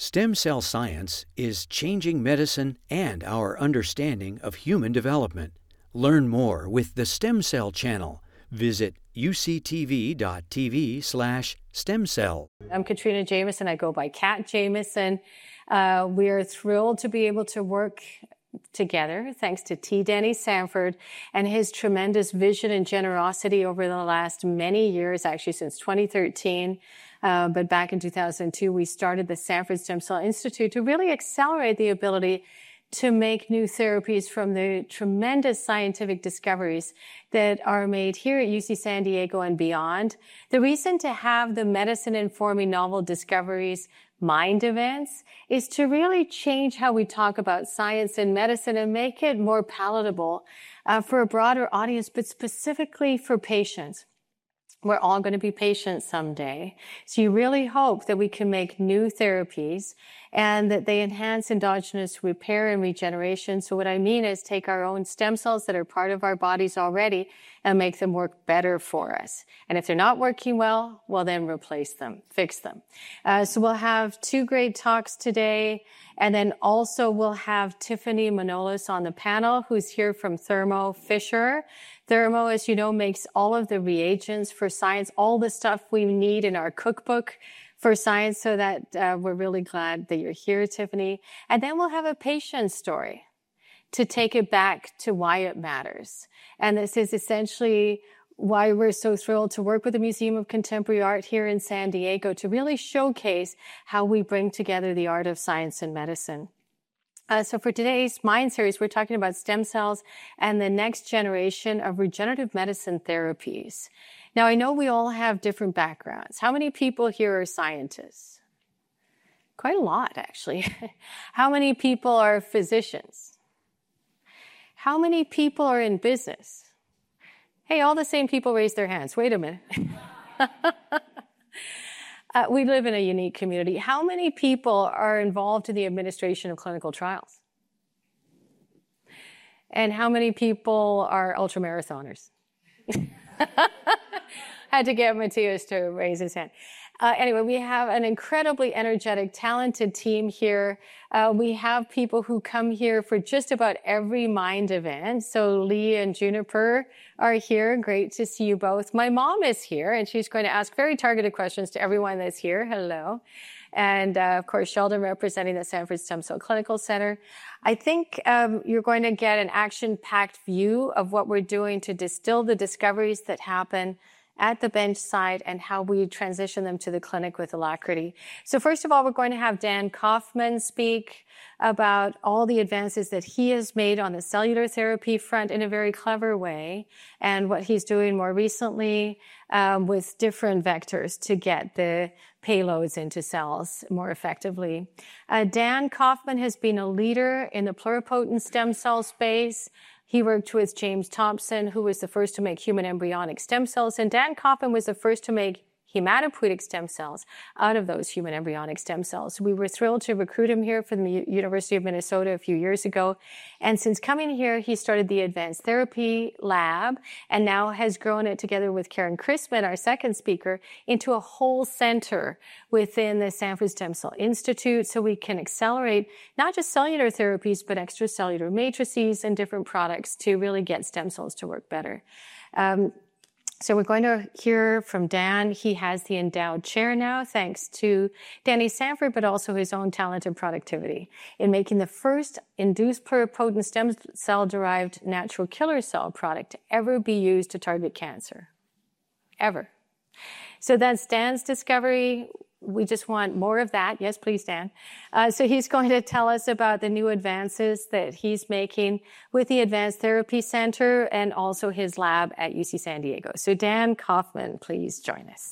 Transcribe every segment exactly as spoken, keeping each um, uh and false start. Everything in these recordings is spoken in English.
Stem cell science is changing medicine and our understanding of human development. Learn more with the Stem Cell Channel. Visit u c t v dot t v slash stem cell. I'm Katrina Jameson. I go by Kat Jameson. Uh, we are thrilled to be able to work together thanks to T. Danny Sanford and his tremendous vision and generosity over the last many years, actually since twenty thirteen. Uh, but back in two thousand two, we started the Sanford Stem Cell Institute to really accelerate the ability to make new therapies from the tremendous scientific discoveries that are made here at U C San Diego and beyond. The reason to have the Medicine Informing Novel Discoveries Mind events is to really change how we talk about science and medicine and make it more palatable uh, for a broader audience, but specifically for patients. We're all going to be patients someday. So you really hope that we can make new therapies and that they enhance endogenous repair and regeneration. So what I mean is take our own stem cells that are part of our bodies already and make them work better for us. And if they're not working well, well, then replace them, fix them. Uh, so we'll have two great talks today. And then also we'll have Tiffany Manolis on the panel, who's here from Thermo Fisher. Thermo, as you know, makes all of the reagents for science, all the stuff we need in our cookbook for science, so that uh, we're really glad that you're here, Tiffany. And then we'll have a patient story to take it back to why it matters. And this is essentially why we're so thrilled to work with the Museum of Contemporary Art here in San Diego to really showcase how we bring together the art of science and medicine. Uh, so for today's Mind series, we're talking about stem cells and the next generation of regenerative medicine therapies. Now, I know we all have different backgrounds. How many people here are scientists? Quite a lot, actually. How many people are physicians? How many people are in business? Hey, all the same people raise their hands. Wait a minute. Uh, we live in a unique community. How many people are involved in the administration of clinical trials? And how many people are ultramarathoners? Had to get Matthias to raise his hand. Uh, anyway, we have an incredibly energetic, talented team here. Uh, we have people who come here for just about every Mind event. So Lee and Juniper are here. Great to see you both. My mom is here, and she's going to ask very targeted questions to everyone that's here. Hello. And, uh, of course, Sheldon representing the Sanford Stem Cell Clinical Center. I think um, you're going to get an action-packed view of what we're doing to distill the discoveries that happen at the bench side and how we transition them to the clinic with alacrity. So first of all, we're going to have Dan Kaufman speak about all the advances that he has made on the cellular therapy front in a very clever way, and what he's doing more recently um, with different vectors to get the payloads into cells more effectively. Uh, Dan Kaufman has been a leader in the pluripotent stem cell space. He worked with James Thompson, who was the first to make human embryonic stem cells, and Dan Kaufman was the first to make hematopoietic stem cells out of those human embryonic stem cells. We were thrilled to recruit him here from the University of Minnesota a few years ago. And since coming here, he started the Advanced Therapy Lab and now has grown it together with Karen Chrisman, our second speaker, into a whole center within the Sanford Stem Cell Institute, so we can accelerate not just cellular therapies, but extracellular matrices and different products to really get stem cells to work better. Um, So we're going to hear from Dan. He has the endowed chair now, thanks to Danny Sanford, but also his own talent and productivity in making the first induced pluripotent stem cell-derived natural killer cell product to ever be used to target cancer. Ever. So that's Dan's discovery. We just want more of that. Yes, please, Dan. Uh, so he's going to tell us about the new advances that he's making with the Advanced Therapy Center and also his lab at U C San Diego. So Dan Kaufman, please join us.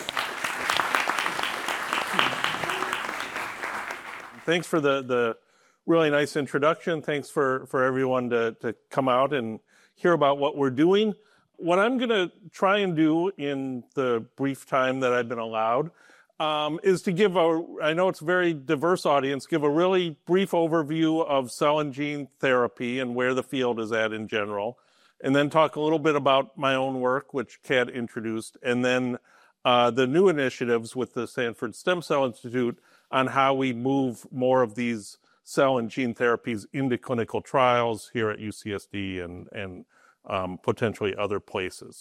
Thanks for the, the really nice introduction. Thanks for, for everyone to, to come out and hear about what we're doing. What I'm going to try and do in the brief time that I've been allowed Um, is to give a, I know it's a very diverse audience, give a really brief overview of cell and gene therapy and where the field is at in general, and then talk a little bit about my own work, which Kat introduced, and then uh, the new initiatives with the Sanford Stem Cell Institute on how we move more of these cell and gene therapies into clinical trials here at U C S D and, and um, potentially other places.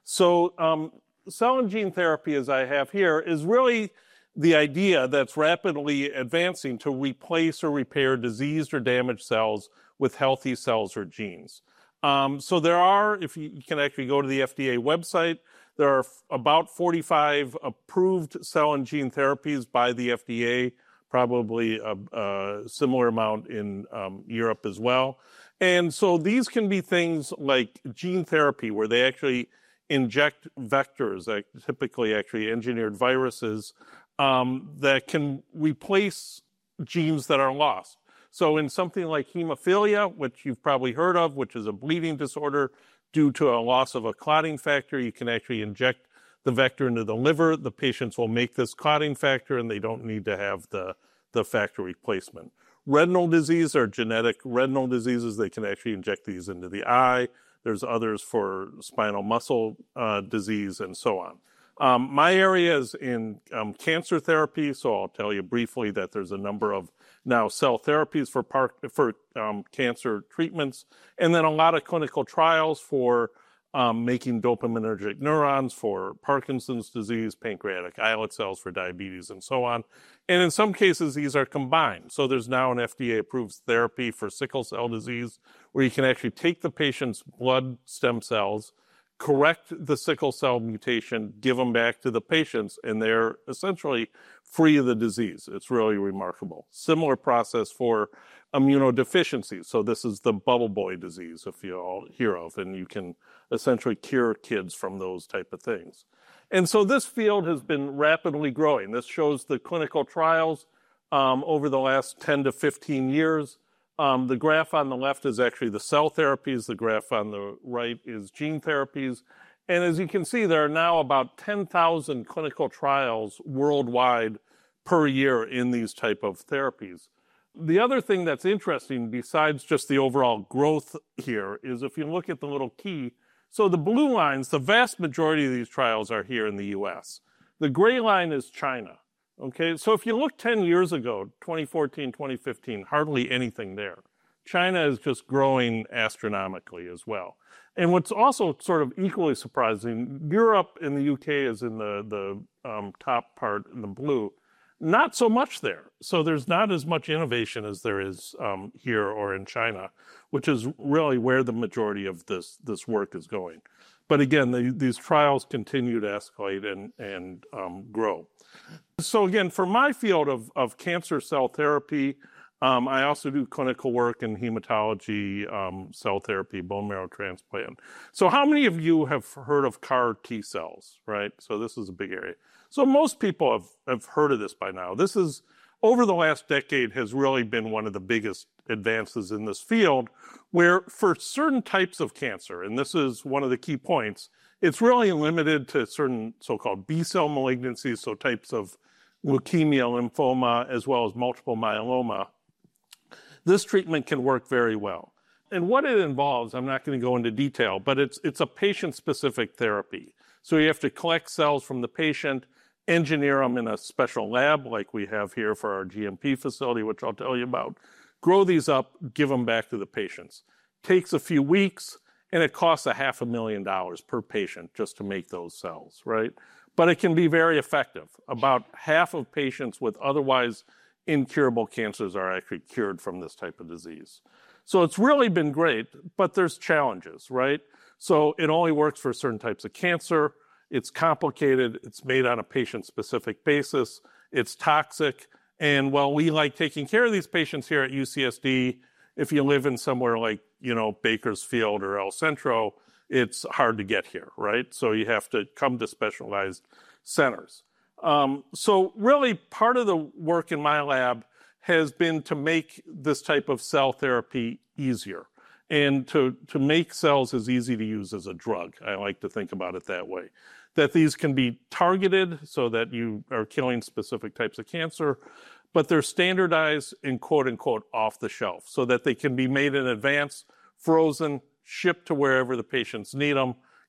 So um, cell and gene therapy, as I have here, is really the idea that's rapidly advancing to replace or repair diseased or damaged cells with healthy cells or genes. Um, so there are, if you, you can actually go to the F D A website, there are f- about forty-five approved cell and gene therapies by the F D A, probably a, a similar amount in um, Europe as well. And so these can be things like gene therapy, where they actually inject vectors, like typically actually engineered viruses, um, that can replace genes that are lost. So in something like hemophilia, which you've probably heard of, which is a bleeding disorder due to a loss of a clotting factor, you can actually inject the vector into the liver. The patients will make this clotting factor, and they don't need to have the, the factor replacement. Retinal disease are genetic retinal diseases. They can actually inject these into the eye. There's others for spinal muscle uh, disease and so on. Um, my area is in um, cancer therapy, so I'll tell you briefly that there's a number of now cell therapies for, par- for um, cancer treatments, and then a lot of clinical trials for um, making dopaminergic neurons for Parkinson's disease, pancreatic islet cells for diabetes, and so on. And in some cases, these are combined. So there's now an F D A-approved therapy for sickle cell disease, where you can actually take the patient's blood stem cells, correct the sickle cell mutation, give them back to the patients, and they're essentially free of the disease. It's really remarkable. Similar process for immunodeficiency. So this is the bubble boy disease, if you all hear of, and you can essentially cure kids from those type of things. And so this field has been rapidly growing. This shows the clinical trials um, over the last ten to fifteen years. Um, the graph on the left is actually the cell therapies. The graph on the right is gene therapies. And as you can see, there are now about ten thousand clinical trials worldwide per year in these type of therapies. The other thing that's interesting, besides just the overall growth here, is if you look at the little key, so the blue lines, the vast majority of these trials are here in the U S. The gray line is China. Okay, so if you look ten years ago, twenty fourteen, twenty fifteen, hardly anything there. China is just growing astronomically as well. And what's also sort of equally surprising, Europe and the U K is in the, the um, top part in the blue. Not so much there. So there's not as much innovation as there is um, here or in China, which is really where the majority of this, this work is going. But again, the, these trials continue to escalate and, and um, grow. So again, for my field of, of cancer cell therapy, um, I also do clinical work in hematology, um, cell therapy, bone marrow transplant. So how many of you have heard of C A R T cells, right? So this is a big area. So most people have, have heard of this by now. This is, over the last decade, has really been one of the biggest advances in this field, where for certain types of cancer, and this is one of the key points, it's really limited to certain so-called B-cell malignancies, so types of leukemia, lymphoma, as well as multiple myeloma. This treatment can work very well. And what it involves, I'm not going to go into detail, but it's, it's a patient-specific therapy. So you have to collect cells from the patient, engineer them in a special lab like we have here for our G M P facility, which I'll tell you about, grow these up, give them back to the patients. Takes a few weeks, and it costs a half a million dollars per patient just to make those cells, right? But it can be very effective. About half of patients with otherwise incurable cancers are actually cured from this type of disease. So it's really been great, but there's challenges, right? So it only works for certain types of cancer. It's complicated. It's made on a patient-specific basis. It's toxic. And while we like taking care of these patients here at U C S D, if you live in somewhere like, you know, Bakersfield or El Centro, it's hard to get here, right? So you have to come to specialized centers. Um, so really part of the work in my lab has been to make this type of cell therapy easier and to, to make cells as easy to use as a drug. I like to think about it that way. That these can be targeted so that you are killing specific types of cancer, but they're standardized and quote unquote off the shelf so that they can be made in advance, frozen, shipped to wherever the patients need them,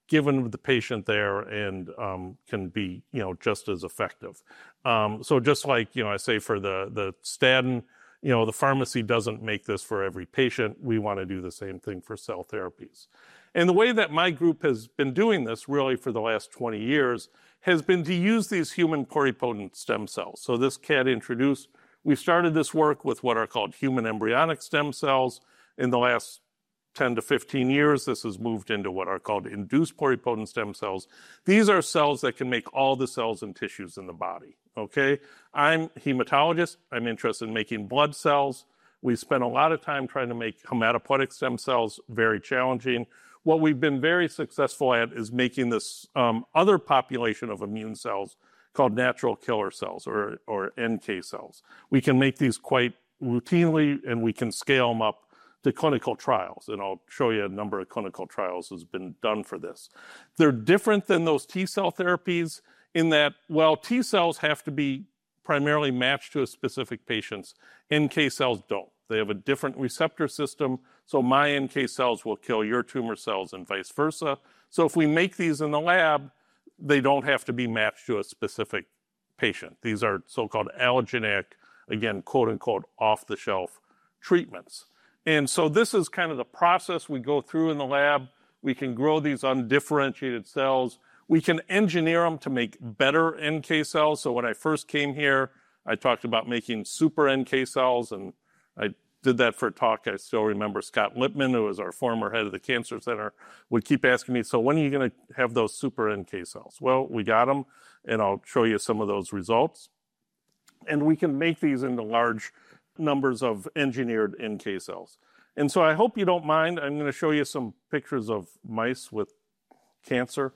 given the patient there and um, can be, you know, just as effective. Um, so just like, you know, I say for the, the statin, you know, the pharmacy doesn't make this for every patient. We want to do the same thing for cell therapies. And the way that my group has been doing this really for the last twenty years has been to use these human pluripotent stem cells. So this Kat introduced, we started this work with what are called human embryonic stem cells. In the last ten to fifteen years, this has moved into what are called induced pluripotent stem cells. These are cells that can make all the cells and tissues in the body, okay? I'm a hematologist. I'm interested in making blood cells. We spent a lot of time trying to make hematopoietic stem cells, very challenging. What we've been very successful at is making this um, other population of immune cells called natural killer cells, or, or N K cells. We can make these quite routinely, and we can scale them up to clinical trials, and I'll show you a number of clinical trials has been done for this. They're different than those T cell therapies in that, well, T cells have to be primarily matched to a specific patient's. N K cells don't. They have a different receptor system, so my N K cells will kill your tumor cells and vice versa. So if we make these in the lab, they don't have to be matched to a specific patient. These are so-called allogeneic, again, quote-unquote, off-the-shelf treatments. And so this is kind of the process we go through in the lab. We can grow these undifferentiated cells. We can engineer them to make better N K cells. So when I first came here, I talked about making super N K cells, and I did that for a talk. I still remember Scott Lippman, who was our former head of the Cancer Center, would keep asking me, so when are you going to have those super N K cells? Well, we got them, and I'll show you some of those results. And we can make these into large numbers of engineered N K cells. And so I hope you don't mind. I'm going to show you some pictures of mice with cancer.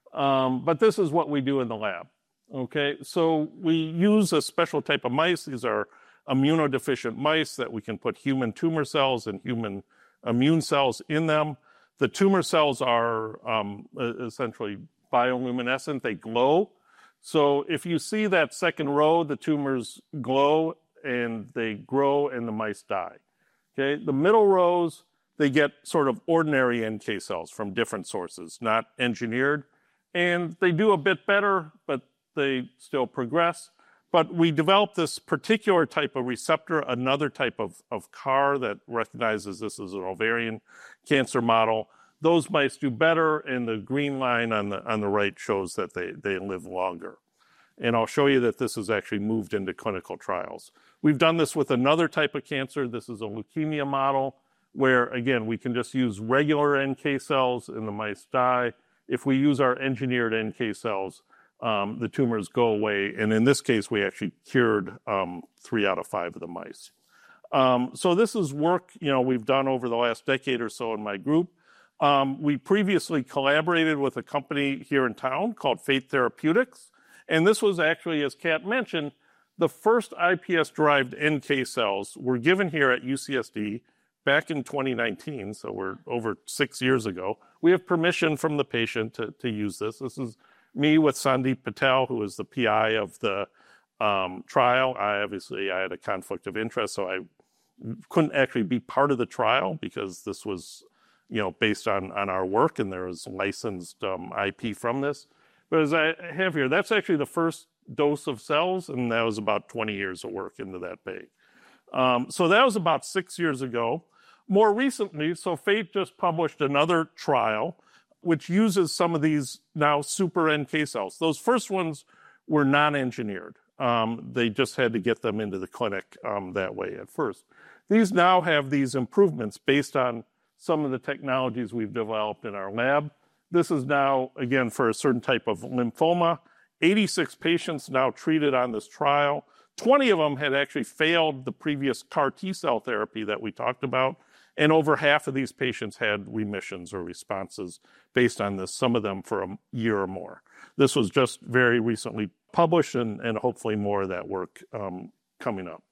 Um, but this is what we do in the lab. Okay, so we use a special type of mice. These are immunodeficient mice that we can put human tumor cells and human immune cells in them. The tumor cells are um, essentially bioluminescent. They glow. So if you see that second row, the tumors glow and they grow and the mice die. Okay, the middle rows, they get sort of ordinary N K cells from different sources, not engineered. And they do a bit better, but they still progress. But we developed this particular type of receptor, another type of, of C A R that recognizes this as an ovarian cancer model. Those mice do better, and the green line on the, on the right shows that they, they live longer. And I'll show you that this has actually moved into clinical trials. We've done this with another type of cancer. This is a leukemia model where, again, we can just use regular N K cells and the mice die. If we use our engineered N K cells, um, the tumors go away. And in this case, we actually cured um, three out of five of the mice. Um, so this is work, you know, we've done over the last decade or so in my group. Um, we previously collaborated with a company here in town called Fate Therapeutics. And this was actually, as Kat mentioned, the first I P S-derived N K cells were given here at U C S D back in twenty nineteen, so we're over six years ago. We have permission from the patient to, to use this. This is me with Sandeep Patel, who is the P I of the um, trial. I obviously, I had a conflict of interest, so I couldn't actually be part of the trial because this was, you know, based on, on our work, and there was licensed um, I P from this. But as I have here, that's actually the first dose of cells, and that was about twenty years of work into that bag. Um, so that was about six years ago. More recently, so Fate just published another trial which uses some of these now super N K cells. Those first ones were non-engineered. Um, they just had to get them into the clinic um, that way at first. These now have these improvements based on some of the technologies we've developed in our lab. This is now, again, for a certain type of lymphoma. eighty-six patients now treated on this trial. twenty of them had actually failed the previous C A R T cell therapy that we talked about. And over half of these patients had remissions or responses based on this, some of them for a year or more. This was just very recently published, and, and hopefully more of that work um, coming up.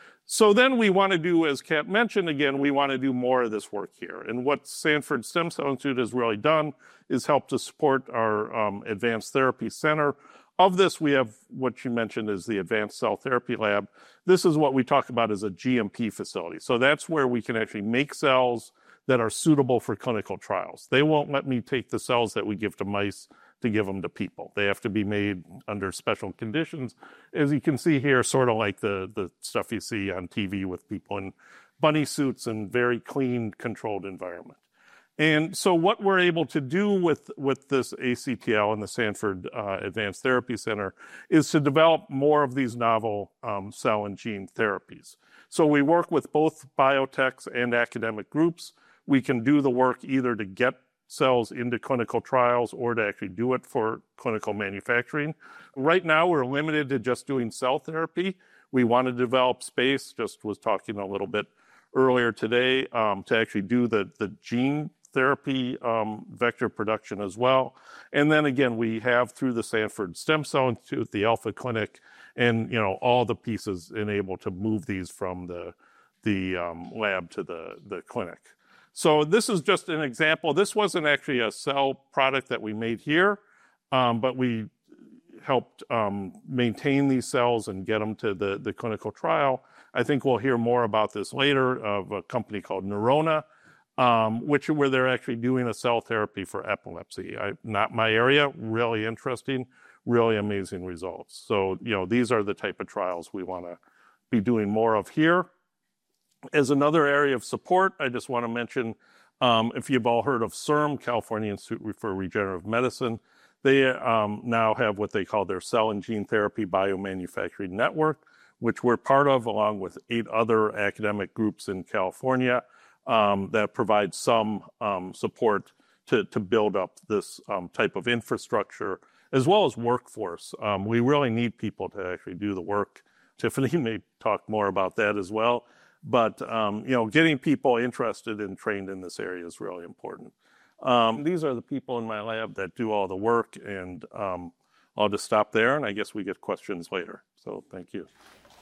So then we want to do, as Kat mentioned again, we want to do more of this work here. And what Sanford Stem Cell Institute has really done is help to support our um, Advanced Therapy Center. Of this, we have what you mentioned is the Advanced Cell Therapy Lab. This is what we talk about as a G M P facility. So that's where we can actually make cells that are suitable for clinical trials. They won't let me take the cells that we give to mice to give them to people. They have to be made under special conditions. As you can see here, sort of like the, the stuff you see on T V with people in bunny suits and very clean, controlled environment. And so what we're able to do with, with this A C T L and the Sanford uh, Advanced Therapy Center is to develop more of these novel um, cell and gene therapies. So we work with both biotechs and academic groups. We can do the work either to get cells into clinical trials or to actually do it for clinical manufacturing. Right now, we're limited to just doing cell therapy. We want to develop space, just was talking a little bit earlier today, um, to actually do the, the gene therapy um, vector production as well. And then again, we have through the Sanford Stem Cell Institute, the Alpha Clinic, and you know all the pieces enabled to move these from the, the um, lab to the, the clinic. So this is just an example. This wasn't actually a cell product that we made here, um, but we helped um, maintain these cells and get them to the, the clinical trial. I think we'll hear more about this later of a company called Neurona, um, which where they're actually doing a cell therapy for epilepsy. I, not my area, really interesting, really amazing results. So, you know, these are the type of trials we want to be doing more of here. As another area of support, I just want to mention, um, if you've all heard of C I R M, California Institute for Regenerative Medicine, they um, now have what they call their Cell and Gene Therapy Biomanufacturing Network, which we're part of along with eight other academic groups in California um, that provide some um, support to, to build up this um, type of infrastructure, as well as workforce. Um, we really need people to actually do the work. Tiffany may talk more about that as well. But, um, you know, getting people interested and trained in this area is really important. Um, these are the people in my lab that do all the work, and um, I'll just stop there, and I guess we get questions later. So thank you.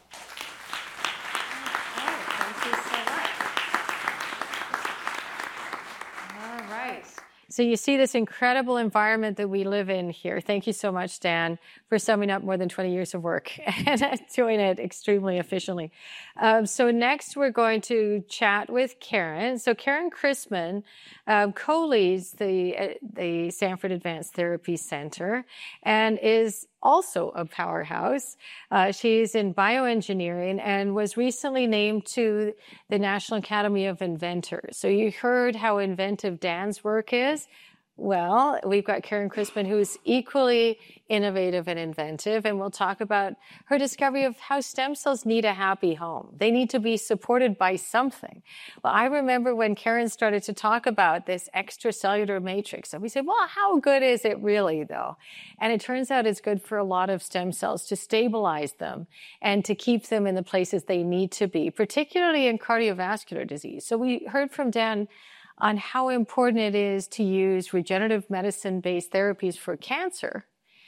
So you see this incredible environment that we live in here. Thank you so much, Dan, for summing up more than twenty years of work and doing it extremely efficiently. Um, so next we're going to chat with Karen. So Karen Chrisman um, co-leads the, uh, the Sanford Advanced Therapy Center and is also a powerhouse. Uh, she's in bioengineering and was recently named to the National Academy of Inventors. So you heard how inventive Dan's work is. Well, we've got Karen Chrisman, who's equally innovative and inventive, and we'll talk about her discovery of how stem cells need a happy home. They need to be supported by something. Well, I remember when Karen started to talk about this extracellular matrix, and we said, well, how good is it really, though? And it turns out it's good for a lot of stem cells to stabilize them and to keep them in the places they need to be, particularly in cardiovascular disease. So we heard from Dan on how important it is to use regenerative medicine-based therapies for cancer.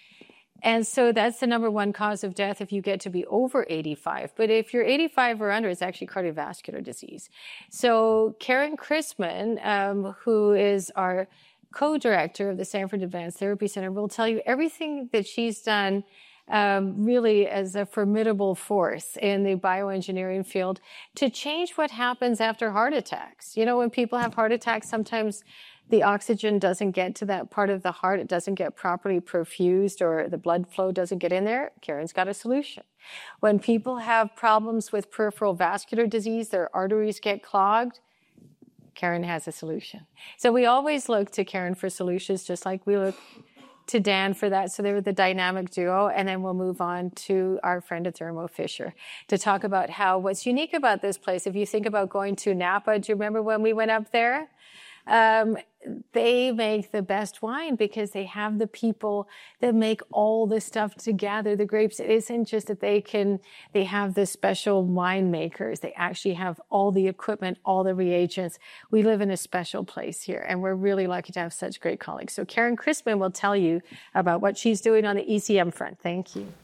And so that's the number one cause of death if you get to be over eighty-five. But if you're eighty-five or under, it's actually cardiovascular disease. So Karen Chrisman, um, who is our co-director of the Sanford Advanced Therapy Center, will tell you everything that she's done Um, really as a formidable force in the bioengineering field to change what happens after heart attacks. You know, when people have heart attacks, sometimes the oxygen doesn't get to that part of the heart. It doesn't get properly perfused, or the blood flow doesn't get in there. Karen's got a solution. When people have problems with peripheral vascular disease, their arteries get clogged, Karen has a solution. So we always look to Karen for solutions, just like we look to Dan for that. So they were the dynamic duo. And then we'll move on to our friend at Thermo Fisher to talk about how what's unique about this place. If you think about going to Napa, do you remember when we went up there? Um, they make the best wine because they have the people that make all this stuff to gather the grapes. It isn't just that they can, they have the special winemakers. They actually have all the equipment, all the reagents. We live in a special place here, and we're really lucky to have such great colleagues. So Karen Chrisman will tell you about what she's doing on the E C M front. Thank you.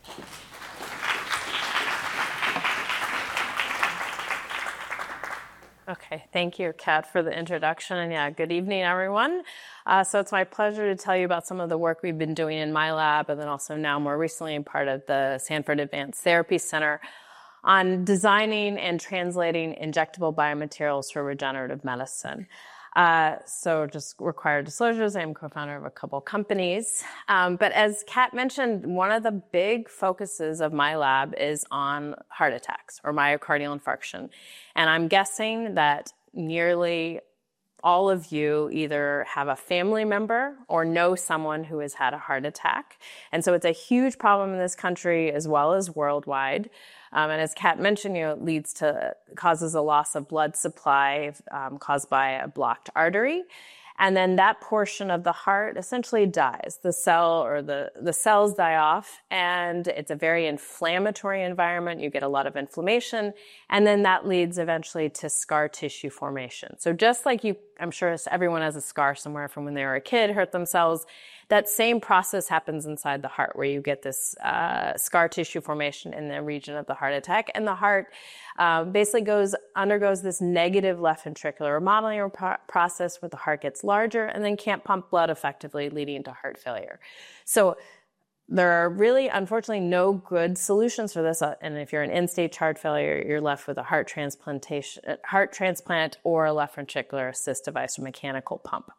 Okay, thank you, Kat, for the introduction. And yeah, good evening, everyone. Uh, so it's my pleasure to tell you about some of the work we've been doing in my lab, and then also now more recently in part of the Sanford Advanced Therapy Center on designing and translating injectable biomaterials for regenerative medicine. Uh, so just required disclosures, I'm co-founder of a couple companies. Um, but as Kat mentioned, one of the big focuses of my lab is on heart attacks or myocardial infarction. And I'm guessing that nearly all of you either have a family member or know someone who has had a heart attack. And so it's a huge problem in this country as well as worldwide. Um, and as Kat mentioned, you know, it leads to, causes a loss of blood supply um, caused by a blocked artery. And then that portion of the heart essentially dies. The cell or the, the cells die off, and it's a very inflammatory environment. You get a lot of inflammation, and then that leads eventually to scar tissue formation. So just like you, I'm sure everyone has a scar somewhere from when they were a kid, hurt themselves, that same process happens inside the heart where you get this uh, scar tissue formation in the region of the heart attack. And the heart uh, basically goes undergoes this negative left ventricular remodeling pro- process where the heart gets larger and then can't pump blood effectively, leading to heart failure. So there are really, unfortunately, no good solutions for this. And if you're an end-stage heart failure, you're left with a heart transplantation, heart transplant or a left ventricular assist device or mechanical pump.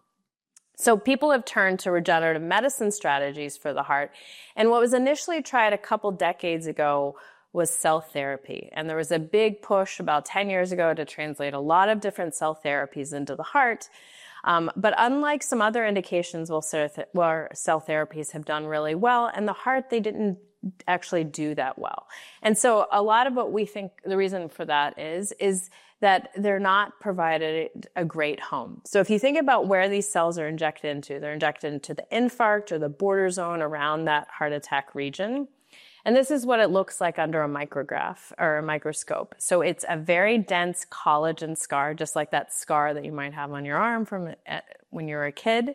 So people have turned to regenerative medicine strategies for the heart. And what was initially tried a couple decades ago was cell therapy. And there was a big push about ten years ago to translate a lot of different cell therapies into the heart. Um, but unlike some other indications where cell therapies have done really well, and the heart, they didn't actually do that well. And so a lot of what we think the reason for that is, is that they're not provided a great home. So if you think about where these cells are injected into, they're injected into the infarct or the border zone around that heart attack region. And this is what it looks like under a micrograph or a microscope. So it's a very dense collagen scar, just like that scar that you might have on your arm from when you were a kid.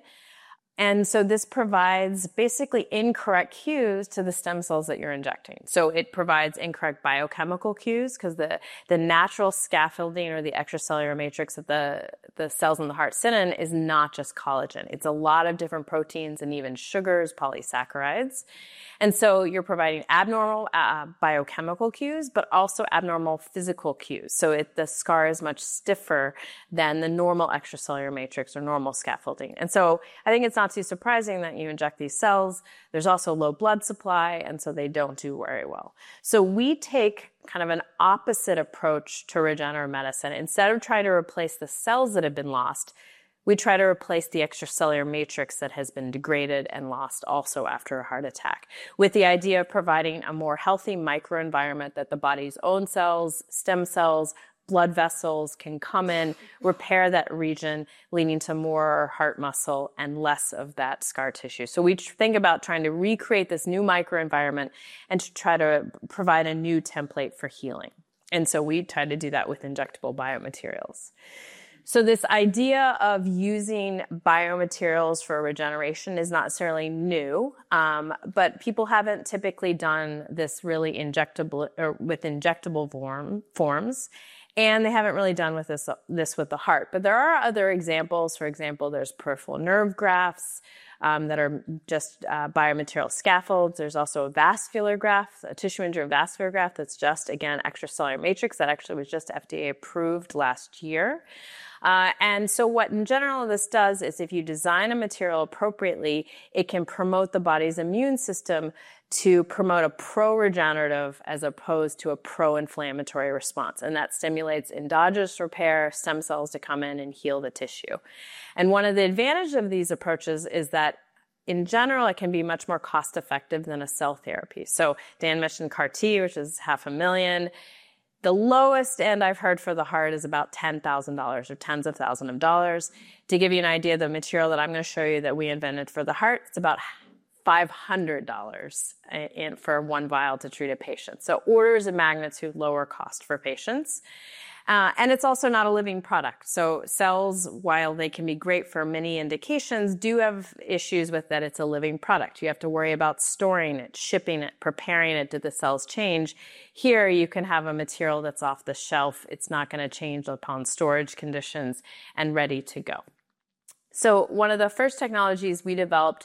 And so this provides basically incorrect cues to the stem cells that you're injecting. So it provides incorrect biochemical cues because the, the natural scaffolding or the extracellular matrix that the, the cells in the heart sit in is not just collagen. It's a lot of different proteins and even sugars, polysaccharides. And so you're providing abnormal uh, biochemical cues, but also abnormal physical cues. So it, the scar is much stiffer than the normal extracellular matrix or normal scaffolding. And so I think it's not too surprising that you inject these cells. There's also low blood supply, and so they don't do very well. So we take kind of an opposite approach to regenerative medicine. Instead of trying to replace the cells that have been lost, we try to replace the extracellular matrix that has been degraded and lost also after a heart attack, with the idea of providing a more healthy microenvironment that the body's own cells, stem cells, blood vessels can come in, repair that region, leading to more heart muscle and less of that scar tissue. So we think about trying to recreate this new microenvironment and to try to provide a new template for healing. And so we try to do that with injectable biomaterials. So this idea of using biomaterials for regeneration is not necessarily new, um, but people haven't typically done this really injectable or with injectable form, forms. And they haven't really done with this, this with the heart. But there are other examples. For example, there's peripheral nerve grafts um, that are just uh, biomaterial scaffolds. There's also a vascular graft, a tissue injury vascular graft that's just, again, extracellular matrix that actually was just F D A approved last year. Uh, and so what in general this does is if you design a material appropriately, it can promote the body's immune system to promote a pro-regenerative as opposed to a pro-inflammatory response. And that stimulates endogenous repair, stem cells to come in and heal the tissue. And one of the advantages of these approaches is that in general, it can be much more cost-effective than a cell therapy. So Dan mentioned C A R T, which is half a million. The lowest end I've heard for the heart is about ten thousand dollars or tens of thousands of dollars. To give you an idea, the material that I'm going to show you that we invented for the heart, it's about five hundred dollars in, for one vial to treat a patient. So orders of magnitude lower cost for patients. Uh, and it's also not a living product. So cells, while they can be great for many indications, do have issues with that it's a living product. You have to worry about storing it, shipping it, preparing it. Did the cells change? Here, you can have a material that's off the shelf. It's not going to change upon storage conditions and ready to go. So one of the first technologies we developed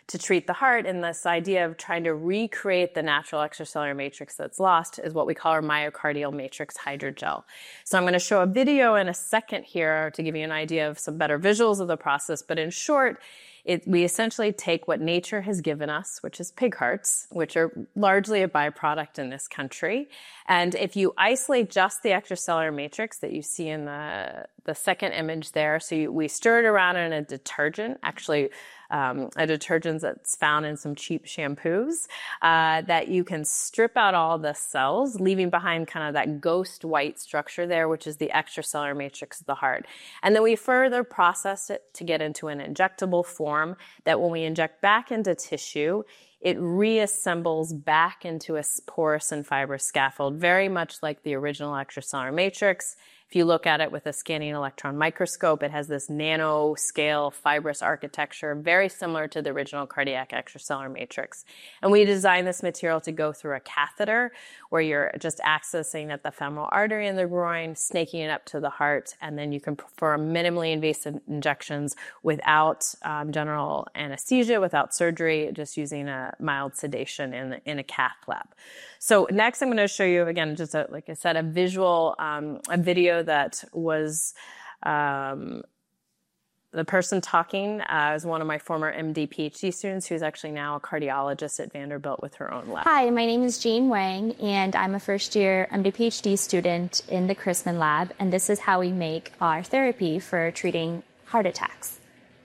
to treat the heart. And this idea of trying to recreate the natural extracellular matrix that's lost is what we call our myocardial matrix hydrogel. So I'm going to show a video in a second here to give you an idea of some better visuals of the process. But in short, It, we essentially take what nature has given us, which is pig hearts, which are largely a byproduct in this country. And if you isolate just the extracellular matrix that you see in the, the second image there, so you, we stir it around in a detergent, actually um, a detergent that's found in some cheap shampoos, uh, that you can strip out all the cells, leaving behind kind of that ghost white structure there, which is the extracellular matrix of the heart. And then we further process it to get into an injectable form that when we inject back into tissue, it reassembles back into a porous and fibrous scaffold, very much like the original extracellular matrix. If you look at it with a scanning electron microscope, it has this nanoscale fibrous architecture, very similar to the original cardiac extracellular matrix. And we designed this material to go through a catheter where you're just accessing at the femoral artery in the groin, snaking it up to the heart, and then you can perform minimally invasive injections without um, general anesthesia, without surgery, just using a mild sedation in, in a cath lab. So next I'm going to show you, again, just a, like I said, a visual, um, a video that was, um, the person talking uh, is one of my former M D PhD students who's actually now a cardiologist at Vanderbilt with her own lab. Hi, my name is Jane Wang, and I'm a first year M D PhD student in the Chrisman lab, and this is how we make our therapy for treating heart attacks.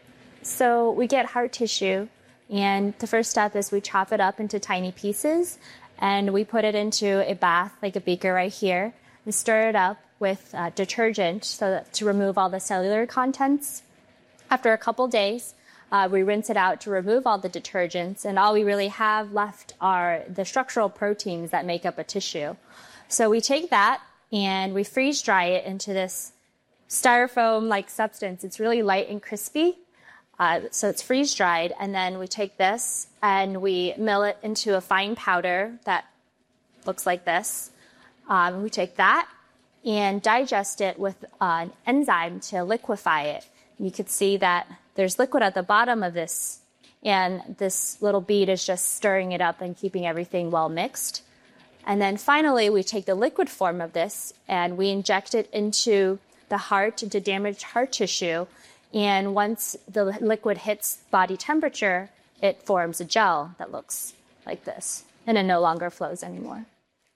So we get heart tissue, and the first step is we chop it up into tiny pieces, and we put it into a bath, like a beaker right here. We stir it up with uh, detergent so that to remove all the cellular contents. After a couple days, uh, we rinse it out to remove all the detergents, and all we really have left are the structural proteins that make up a tissue. So we take that and we freeze dry it into this styrofoam-like substance. It's really light and crispy. Uh, so it's freeze dried, and then we take this and we mill it into a fine powder that looks like this. Um, we take that and digest it with uh, an enzyme to liquefy it. You could see that there's liquid at the bottom of this, and this little bead is just stirring it up and keeping everything well mixed. And then finally, we take the liquid form of this and we inject it into the heart, into damaged heart tissue. And once the liquid hits body temperature, it forms a gel that looks like this, and it no longer flows anymore.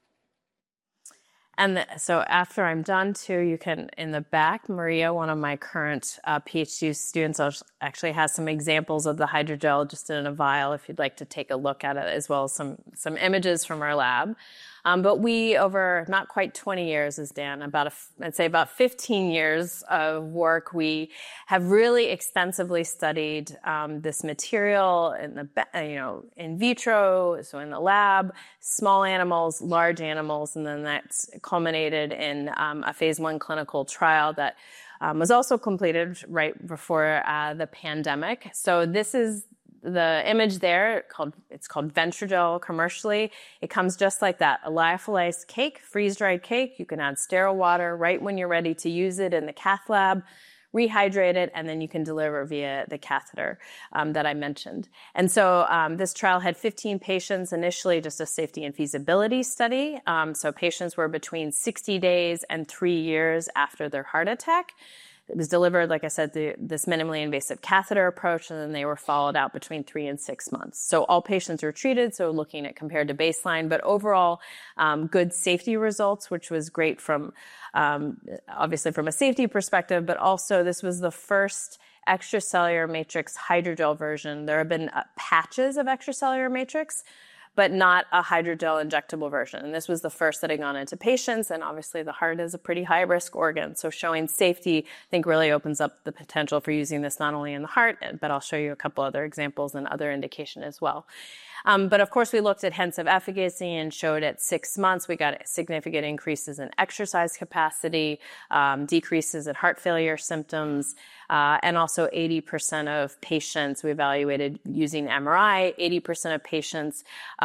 And the, so after I'm done too, you can, in the back, Maria, one of my current uh, PhD students, actually has some examples of the hydrogel just in a vial if you'd like to take a look at it, as well as some, some images from our lab. Um, but we, over not quite twenty years, as Dan, about, a, I'd say about fifteen years of work, we have really extensively studied um, this material in the, you know, in vitro, so in the lab, small animals, large animals, and then that's culminated in um, a phase one clinical trial that um, was also completed right before uh, the pandemic. So this is the image there, called it's called Ventrogel commercially. It comes just like that, a lyophilized cake, freeze-dried cake. You can add sterile water right when you're ready to use it in the cath lab, rehydrate it, and then you can deliver via the catheter um, that I mentioned. And so um, this trial had fifteen patients, initially just a safety and feasibility study. Um, so patients were between sixty days and three years after their heart attack. It was delivered, like I said, the, this minimally invasive catheter approach, and then they were followed out between three and six months. So all patients were treated, so looking at compared to baseline, but overall um, good safety results, which was great from, um, obviously from a safety perspective, but also this was the first extracellular matrix hydrogel version. There have been uh, patches of extracellular matrix, but not a hydrogel injectable version. And this was the first that had gone into patients, and obviously the heart is a pretty high-risk organ, so showing safety, I think, really opens up the potential for using this not only in the heart, but I'll show you a couple other examples and other indication as well. Um, but of course, we looked at hints of efficacy and showed at six months we got significant increases in exercise capacity, um, decreases in heart failure symptoms, uh, and also eighty percent of patients we evaluated using M R I, eighty percent of patients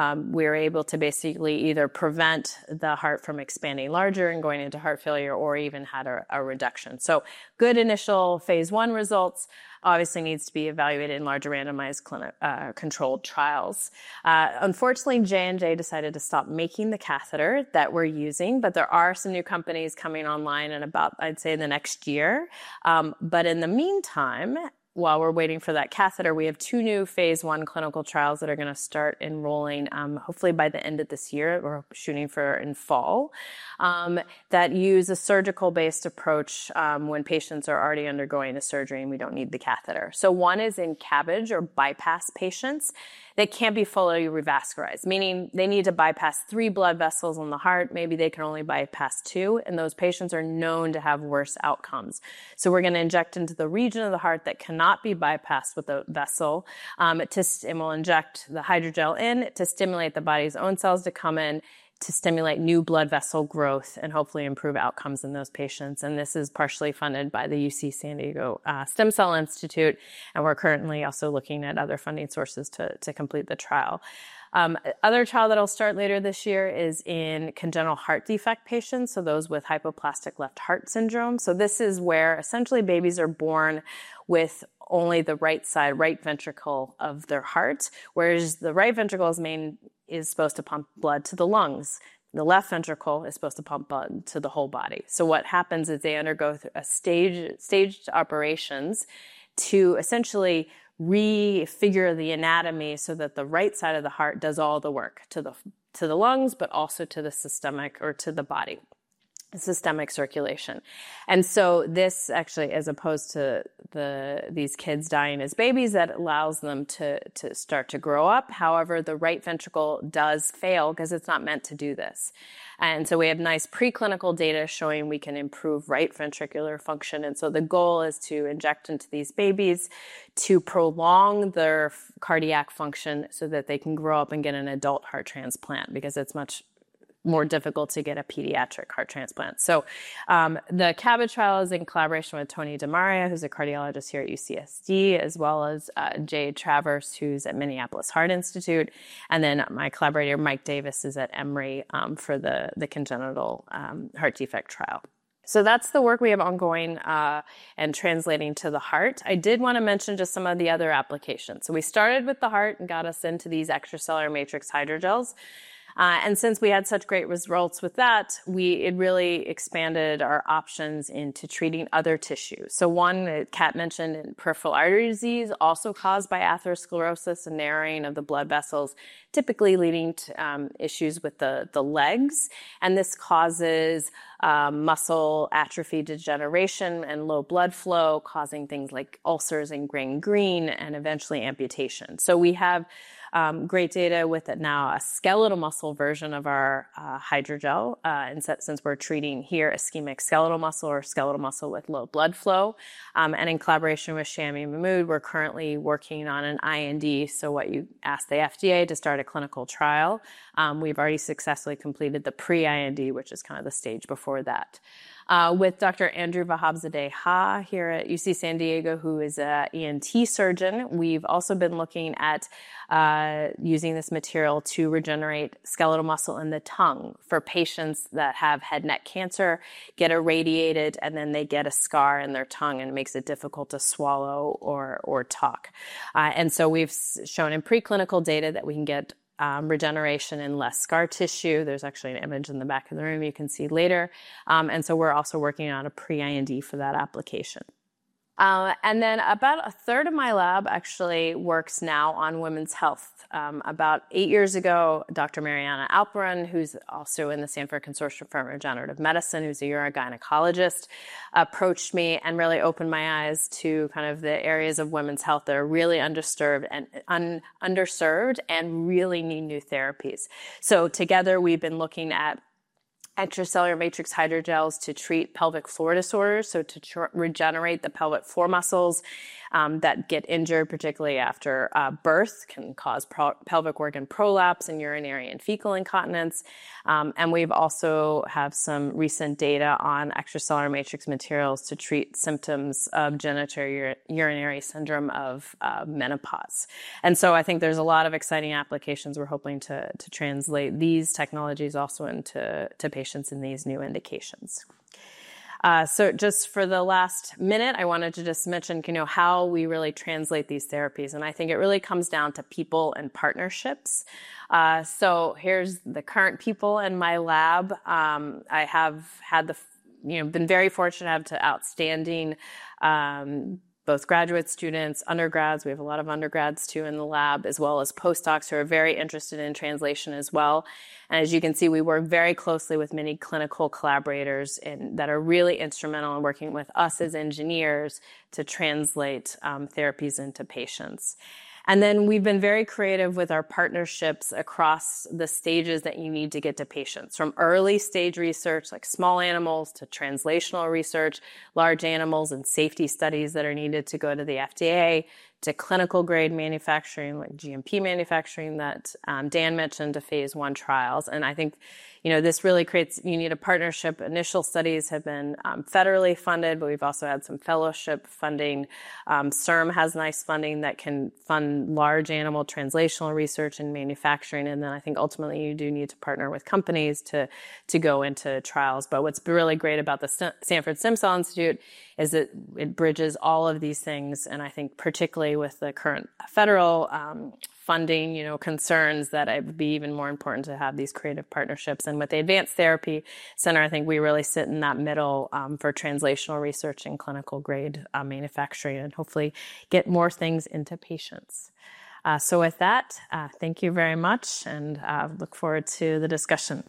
um, we're able to basically either prevent the heart from expanding larger and going into heart failure, or even had a, a reduction. So good initial phase one results. Obviously needs to be evaluated in larger randomized clinic, uh, controlled trials. Uh, unfortunately, J and J decided to stop making the catheter that we're using, but there are some new companies coming online in about, I'd say, the next year. Um, but in the meantime, while we're waiting for that catheter, we have two new phase one clinical trials that are going to start enrolling, um, hopefully by the end of this year. We're shooting for in fall, um, that use a surgical-based approach um, when patients are already undergoing a surgery and we don't need the catheter. So one is in CABG or bypass patients. They can't be fully revascularized, meaning they need to bypass three blood vessels in the heart. Maybe they can only bypass two, and those patients are known to have worse outcomes. So we're going to inject into the region of the heart that cannot be bypassed with a vessel, um, to, and we'll inject the hydrogel in to stimulate the body's own cells to come in, to stimulate new blood vessel growth and hopefully improve outcomes in those patients. And this is partially funded by the U C San Diego uh, Stem Cell Institute. And we're currently also looking at other funding sources to, to complete the trial. Um, other trial that will start later this year is in congenital heart defect patients, so those with hypoplastic left heart syndrome. So this is where essentially babies are born with only the right side, right ventricle of their heart, whereas the right ventricle is main is supposed to pump blood to the lungs. The left ventricle is supposed to pump blood to the whole body. So what happens is they undergo a stage, staged operations to essentially refigure the anatomy so that the right side of the heart does all the work to the to the lungs, but also to the systemic or to the body. Systemic circulation. And so this actually, as opposed to the these kids dying as babies, that allows them to, to start to grow up. However, the right ventricle does fail because it's not meant to do this. And so we have nice preclinical data showing we can improve right ventricular function. And so the goal is to inject into these babies to prolong their cardiac function so that they can grow up and get an adult heart transplant, because it's much more difficult to get a pediatric heart transplant. So um, the CABG trial is in collaboration with Tony DeMaria, who's a cardiologist here at U C S D, as well as uh, Jay Travers, who's at Minneapolis Heart Institute. And then my collaborator, Mike Davis, is at Emory um, for the, the congenital um, heart defect trial. So that's the work we have ongoing uh, and translating to the heart. I did want to mention just some of the other applications. So we started with the heart and got us into these extracellular matrix hydrogels. Uh, and since we had such great results with that, we it really expanded our options into treating other tissues. So one that Kat mentioned, peripheral artery disease, also caused by atherosclerosis and narrowing of the blood vessels, typically leading to um, issues with the, the legs. And this causes um, muscle atrophy, degeneration, and low blood flow, causing things like ulcers and gangrene and eventually amputation. So we have Um, great data with it now, a skeletal muscle version of our uh, hydrogel, uh, and so, since we're treating here ischemic skeletal muscle or skeletal muscle with low blood flow. Um, and in collaboration with Shami Mahmood, we're currently working on an I N D, so what you asked the F D A to start a clinical trial. Um, we've already successfully completed the pre-I N D, which is kind of the stage before that. Uh, with Doctor Andrew Vahabzadeh Ha here at U C San Diego, who is an E N T surgeon. We've also been looking at uh, using this material to regenerate skeletal muscle in the tongue for patients that have head neck cancer, get irradiated, and then they get a scar in their tongue and it makes it difficult to swallow or, or talk. Uh, and so we've shown in preclinical data that we can get Um, regeneration in less scar tissue. There's actually an image in the back of the room you can see later. Um, and so we're also working on a pre-I N D for that application. Uh, and then about a third of my lab actually works now on women's health. Um, about eight years ago, Doctor Mariana Alperin, who's also in the Sanford Consortium for Regenerative Medicine, who's a urogynecologist, approached me and really opened my eyes to kind of the areas of women's health that are really underserved and un, underserved and really need new therapies. So together we've been looking at extracellular matrix hydrogels to treat pelvic floor disorders, so to tr- regenerate the pelvic floor muscles um, that get injured, particularly after uh, birth, can cause pro- pelvic organ prolapse and urinary and fecal incontinence. Um, and we've also have some recent data on extracellular matrix materials to treat symptoms of genital urinary syndrome of uh, menopause. And so I think there's a lot of exciting applications. We're hoping to, to translate these technologies also into to patients in these new indications. Uh, so just for the last minute, I wanted to just mention, you know, how we really translate these therapies. And I think it really comes down to people and partnerships. Uh, so here's the current people in my lab. Um, I have had the, you know, been very fortunate to have to outstanding um, both graduate students, undergrads. We have a lot of undergrads too in the lab, as well as postdocs who are very interested in translation as well. And as you can see, we work very closely with many clinical collaborators in, that are really instrumental in working with us as engineers to translate um, therapies into patients. And then we've been very creative with our partnerships across the stages that you need to get to patients, from early stage research like small animals to translational research, large animals and safety studies that are needed to go to the F D A, to clinical grade manufacturing like G M P manufacturing that um, Dan mentioned, to phase one trials. And I think, you know, this really creates, you need a partnership. Initial studies have been um, federally funded, but we've also had some fellowship funding. Um, C I R M has nice funding that can fund large animal translational research and manufacturing. And then I think ultimately you do need to partner with companies to, to go into trials. But what's really great about the St- Sanford Stem Cell Institute is that it bridges all of these things. And I think particularly with the current federal um, funding, you know, concerns, that it would be even more important to have these creative partnerships. And with the Advanced Therapy Center, I think we really sit in that middle um, for translational research and clinical grade uh, manufacturing, and hopefully get more things into patients. Uh, so with that, uh, thank you very much, and uh, look forward to the discussion.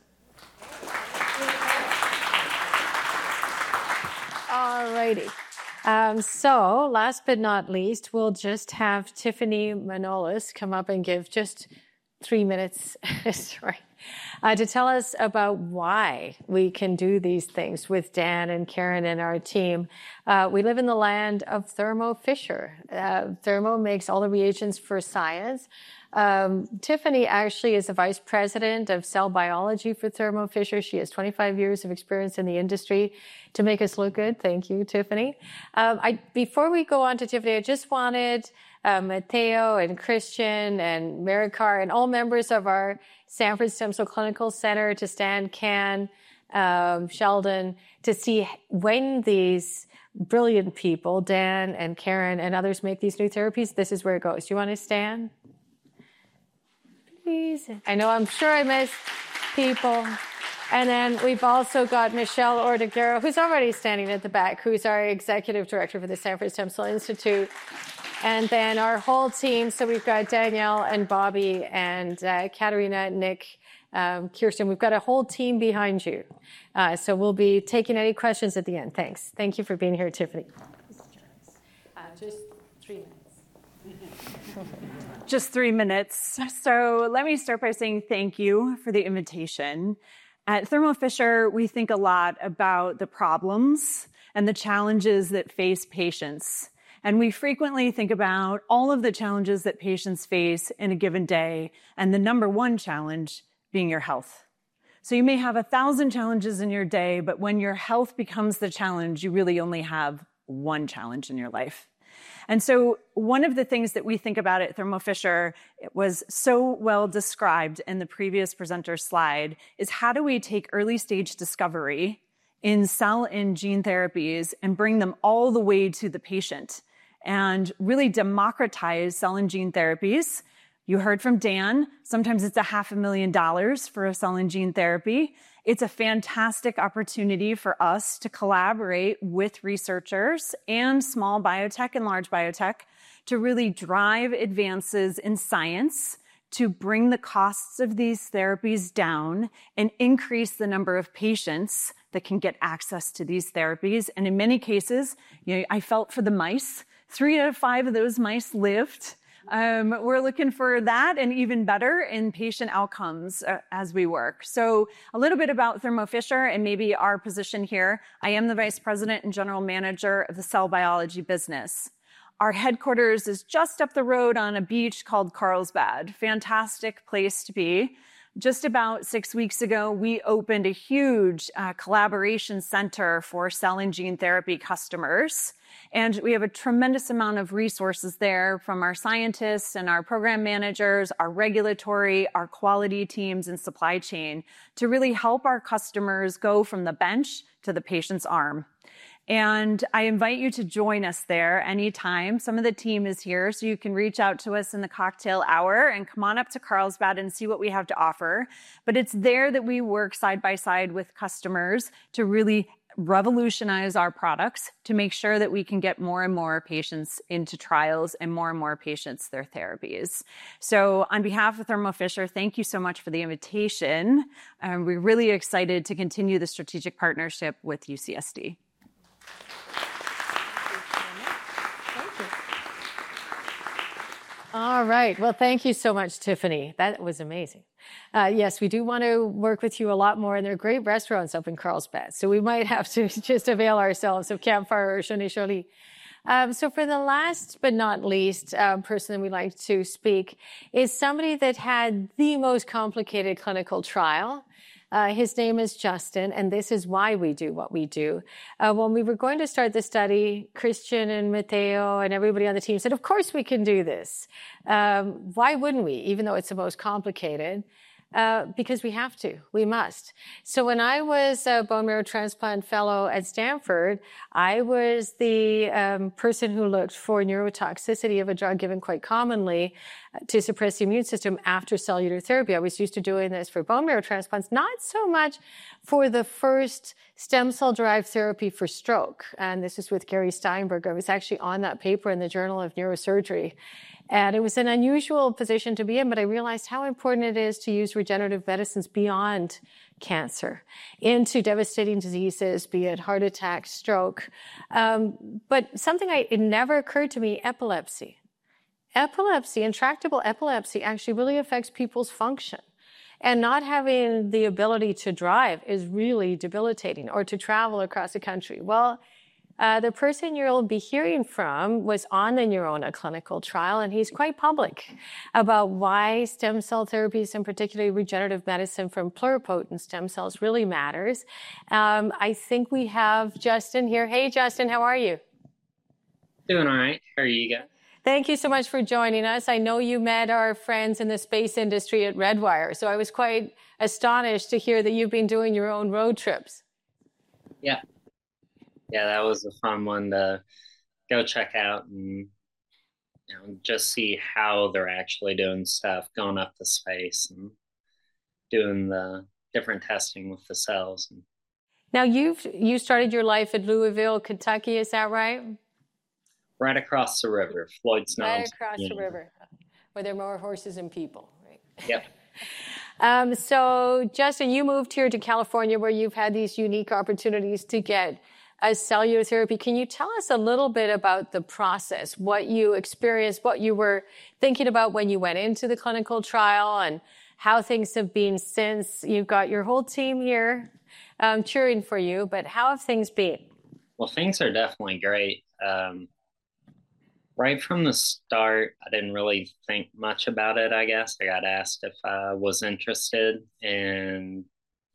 All righty. Um, so last but not least, we'll just have Tiffany Manolis come up and give just three minutes sorry, uh, to tell us about why we can do these things with Dan and Karen and our team. Uh, we live in the land of Thermo Fisher. Uh, Thermo makes all the reagents for science. Um, Tiffany actually is the vice president of cell biology for Thermo Fisher. She has twenty-five years of experience in the industry to make us look good. Thank you, Tiffany. Um, I, before we go on to Tiffany, I just wanted uh, Matteo and Christian and Maricar and all members of our Sanford Stem Cell Clinical Center to stand, Can, um, Sheldon, to see when these brilliant people, Dan and Karen and others, make these new therapies. This is where it goes. Do you want to stand? Please. I know, I'm sure I missed people. And then we've also got Michelle Ortiguero, who's already standing at the back, who's our executive director for the Sanford Stem Cell Institute. And then our whole team. So we've got Danielle and Bobby and uh, Katerina, Nick, um, Kirsten. We've got a whole team behind you. Uh, so we'll be taking any questions at the end. Thanks. Thank you for being here, Tiffany. Uh, just three minutes. Just three minutes. So let me start by saying thank you for the invitation. At Thermo Fisher, we think a lot about the problems and the challenges that face patients. And we frequently think about all of the challenges that patients face in a given day, and the number one challenge being your health. So you may have a thousand challenges in your day, but when your health becomes the challenge, you really only have one challenge in your life. And so one of the things that we think about at Thermo Fisher, it was so well described in the previous presenter slide, is how do we take early stage discovery in cell and gene therapies and bring them all the way to the patient and really democratize cell and gene therapies. You heard from Dan, sometimes it's a half a million dollars for a cell and gene therapy. It's a fantastic opportunity for us to collaborate with researchers and small biotech and large biotech to really drive advances in science, to bring the costs of these therapies down and increase the number of patients that can get access to these therapies. And in many cases, you know, I felt for the mice. Three out of five of those mice lived. Um, we're looking for that and even better in patient outcomes uh, as we work. So a little bit about Thermo Fisher and maybe our position here. I am the Vice President and General Manager of the Cell Biology business. Our headquarters is just up the road on a beach called Carlsbad. Fantastic place to be. Just about six weeks ago, we opened a huge uh, collaboration center for cell and gene therapy customers. And we have a tremendous amount of resources there from our scientists and our program managers, our regulatory, our quality teams, and supply chain to really help our customers go from the bench to the patient's arm. And I invite you to join us there anytime. Some of the team is here, so you can reach out to us in the cocktail hour and come on up to Carlsbad and see what we have to offer. But it's there that we work side by side with customers to really revolutionize our products to make sure that we can get more and more patients into trials and more and more patients their therapies. So on behalf of Thermo Fisher, thank you so much for the invitation. Um, we're really excited to continue the strategic partnership with U C S D. All right. Well, thank you so much, Tiffany. That was amazing. Uh, yes, we do want to work with you a lot more, and there are great restaurants up in Carlsbad, so we might have to just avail ourselves of Campfire or Choni Choli. Um, so for the last but not least uh, person we'd like to speak is somebody that had the most complicated clinical trial. Uh, his name is Justin, and this is why we do what we do. Uh, when we were going to start the study, Christian and Matteo and everybody on the team said, of course we can do this. Um, why wouldn't we, even though it's the most complicated? Uh, because we have to, we must. So when I was a bone marrow transplant fellow at Stanford, I was the um, person who looked for neurotoxicity of a drug given quite commonly to suppress the immune system after cellular therapy. I was used to doing this for bone marrow transplants, not so much for the first stem cell-derived therapy for stroke. And this is with Gary Steinberg. I was actually on that paper in the Journal of Neurosurgery. And it was an unusual position to be in, but I realized how important it is to use regenerative medicines beyond cancer into devastating diseases, be it heart attack, stroke. Um, but something I, it never occurred to me, epilepsy. Epilepsy, intractable epilepsy actually really affects people's function. And not having the ability to drive is really debilitating, or to travel across the country. Well, Uh, the person you'll be hearing from was on the Neurona clinical trial, and he's quite public about why stem cell therapies, and particularly regenerative medicine from pluripotent stem cells, really matters. Um, I think we have Justin here. Hey, Justin, how are you? Doing all right. How are you guys? Thank you so much for joining us. I know you met our friends in the space industry at Redwire, so I was quite astonished to hear that you've been doing your own road trips. Yeah. Yeah, that was a fun one to go check out and, you know, just see how they're actually doing stuff, going up to space and doing the different testing with the cells. Now, you've you started your life at Louisville, Kentucky, is that right? Right across the river, Floyd's Knobs. Right across the river, where there are more horses than people, right? Yep. um, so, Justin, you moved here to California, where you've had these unique opportunities to get a cellular therapy. Can you tell us a little bit about the process, what you experienced, what you were thinking about when you went into the clinical trial, and how things have been since? You've got your whole team here um, cheering for you, but how have things been? Well, things are definitely great. Um, right from the start, I didn't really think much about it, I guess. I got asked if I was interested, and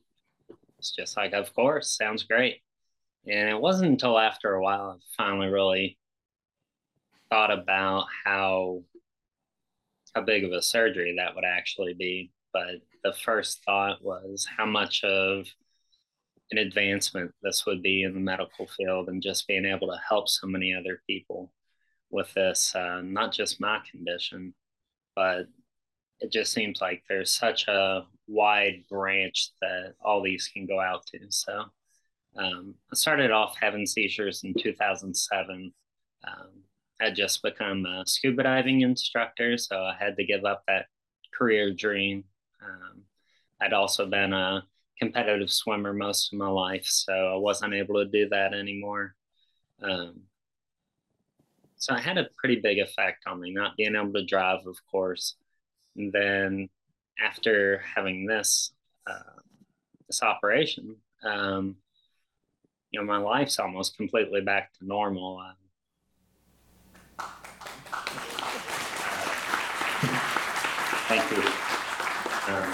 it's just like, of course, sounds great. And it wasn't until after a while I finally really thought about how how big of a surgery that would actually be. But the first thought was how much of an advancement this would be in the medical field, and just being able to help so many other people with this, uh, not just my condition, but it just seems like there's such a wide branch that all these can go out to. So Um, I started off having seizures in two thousand seven. Um, I had just become a scuba diving instructor, so I had to give up that career dream. Um, I'd also been a competitive swimmer most of my life, so I wasn't able to do that anymore. Um, So it had a pretty big effect on me, not being able to drive, of course. And then after having this uh, this operation, um, you know, my life's almost completely back to normal. Uh, thank you. Um,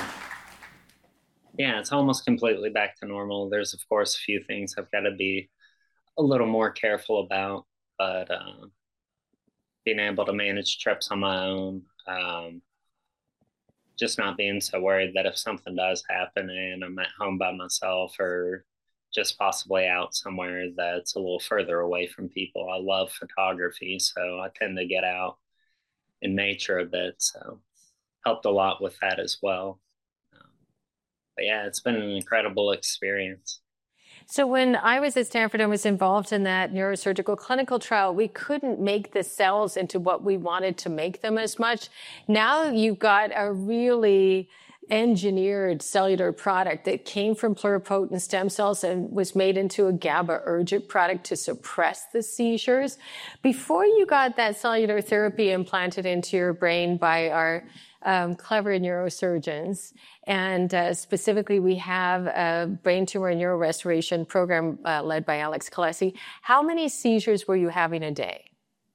yeah, it's almost completely back to normal. There's, of course, a few things I've got to be a little more careful about, but uh, being able to manage trips on my own, um, just not being so worried that if something does happen and I'm at home by myself or just possibly out somewhere that's a little further away from people. I love photography, so I tend to get out in nature a bit, so helped a lot with that as well. Um, but yeah, it's been an incredible experience. So when I was at Stanford and was involved in that neurosurgical clinical trial, we couldn't make the cells into what we wanted to make them as much. Now you've got a really engineered cellular product that came from pluripotent stem cells and was made into a GABAergic product to suppress the seizures. Before you got that cellular therapy implanted into your brain by our um, clever neurosurgeons, and uh, specifically we have a brain tumor and neurorestoration program uh, led by Alex Kalesi. How many seizures were you having a day?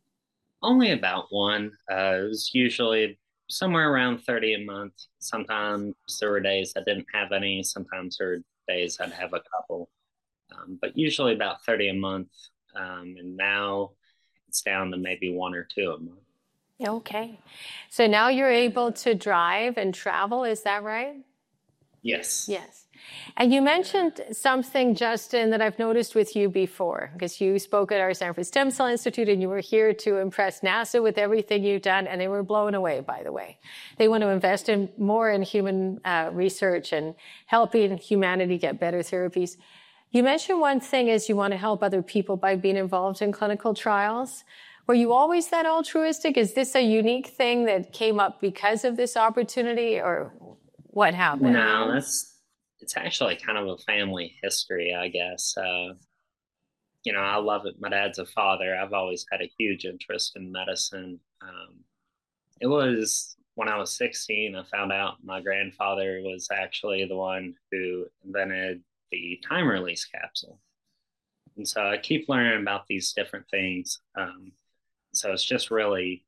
Only about one. Uh, it was usually somewhere around thirty a month. Sometimes there were days I didn't have any. Sometimes there were days I'd have a couple. Um, but usually about thirty a month. Um, and now it's down to maybe one or two a month. Okay. So now you're able to drive and travel, is that right? Yes. Yes. And you mentioned something, Justin, that I've noticed with you before, because you spoke at our Stanford Stem Cell Institute and you were here to impress NASA with everything you've done, and they were blown away, by the way. They want to invest in more in human uh, research and helping humanity get better therapies. You mentioned one thing is you want to help other people by being involved in clinical trials. Were you always that altruistic? Is this a unique thing that came up because of this opportunity, or what happened? No, that's, it's actually kind of a family history, I guess. Uh, you know, I love it. My dad's a father. I've always had a huge interest in medicine. Um, it was when I was sixteen, I found out my grandfather was actually the one who invented the time release capsule. And so I keep learning about these different things. Um, so it's just really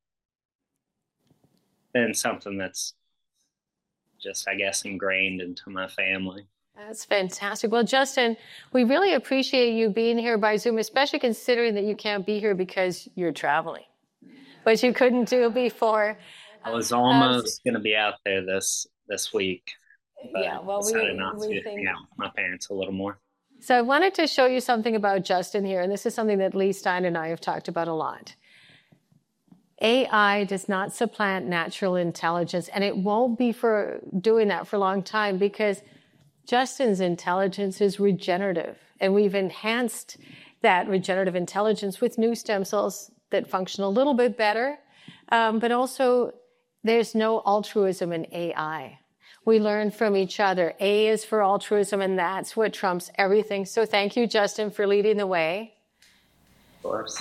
been something that's just, I guess, ingrained into my family. That's fantastic. Well, Justin, we really appreciate you being here by Zoom, especially considering that you can't be here because you're traveling, which you couldn't do before. I was almost um, going to be out there this this week, but yeah, well, decided we, not we to think... hang out with my parents a little more. So I wanted to show you something about Justin here, and this is something that Lee Stein and I have talked about a lot. A I does not supplant natural intelligence, and it won't be for doing that for a long time because Justin's intelligence is regenerative, and we've enhanced that regenerative intelligence with new stem cells that function a little bit better, um, but also there's no altruism in A I. We learn from each other. A is for altruism, and that's what trumps everything. So thank you, Justin, for leading the way. Of course.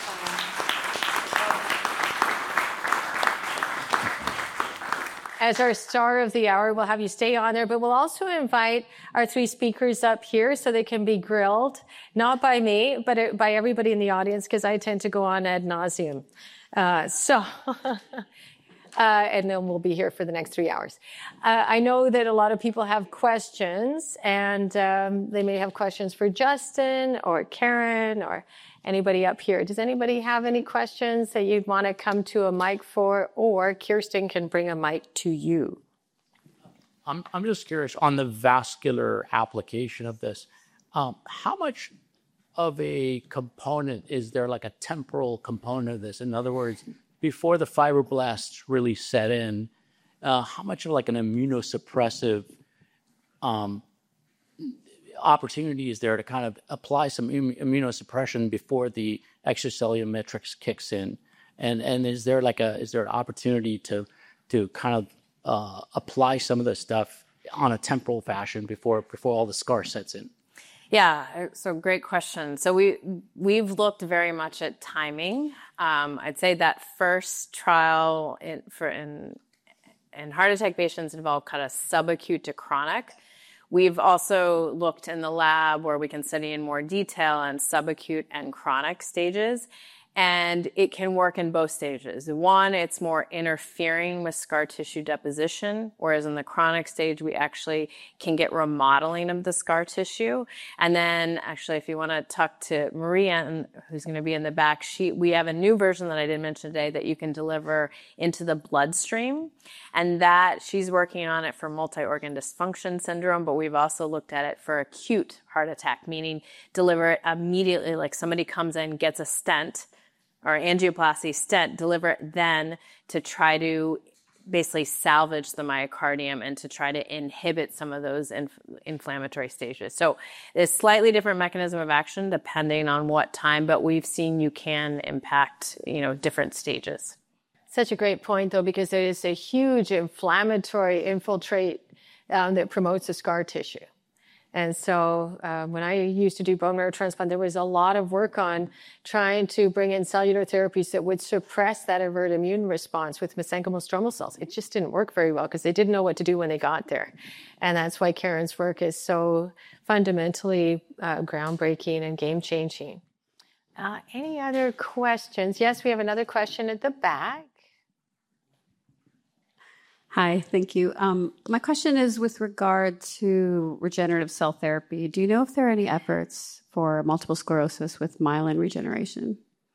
As our star of the hour, we'll have you stay on there, but we'll also invite our three speakers up here so they can be grilled, not by me, but by everybody in the audience, because I tend to go on ad nauseum. Uh, so, uh, and then we'll be here for the next three hours. Uh, I know that a lot of people have questions, and um, they may have questions for Justin or Karen or anybody up here. Does anybody have any questions that you'd want to come to a mic for, or Kirsten can bring a mic to you? I'm, I'm just curious on the vascular application of this. Um, how much of a component is there, like a temporal component of this? In other words, before the fibroblasts really set in, uh, how much of like an immunosuppressive um, opportunity is there to kind of apply some immunosuppression before the extracellular matrix kicks in, and and is there like a is there an opportunity to to kind of uh, apply some of the stuff on a temporal fashion before before all the scar sets in? Yeah, so great question. So we, we've looked very much at timing. Um, I'd say that first trial in, for in, in heart attack patients involved kind of subacute to chronic. We've also looked in the lab where we can study in more detail on subacute and chronic stages. And it can work in both stages. One, it's more interfering with scar tissue deposition, whereas in the chronic stage, we actually can get remodeling of the scar tissue. And then actually, if you want to talk to Maria, who's going to be in the back sheet, we have a new version that I didn't mention today that you can deliver into the bloodstream. And that she's working on it for multi-organ dysfunction syndrome, but we've also looked at it for acute heart attack, meaning deliver it immediately, like somebody comes in, gets a stent, or angioplasty stent, deliver it then to try to basically salvage the myocardium and to try to inhibit some of those inf- inflammatory stages. So it's slightly different mechanism of action depending on what time, but we've seen you can impact, you know, different stages. Such a great point, though, because there is a huge inflammatory infiltrate um, that promotes the scar tissue. And so uh, when I used to do bone marrow transplant, there was a lot of work on trying to bring in cellular therapies that would suppress that avert immune response with mesenchymal stromal cells. It just didn't work very well because they didn't know what to do when they got there. And that's why Karen's work is so fundamentally uh, groundbreaking and game-changing. Uh, any other questions? Yes, we have another question at the back. Hi, thank you. Um, my question is with regard to regenerative cell therapy. Do you know if there are any efforts for multiple sclerosis with myelin regeneration?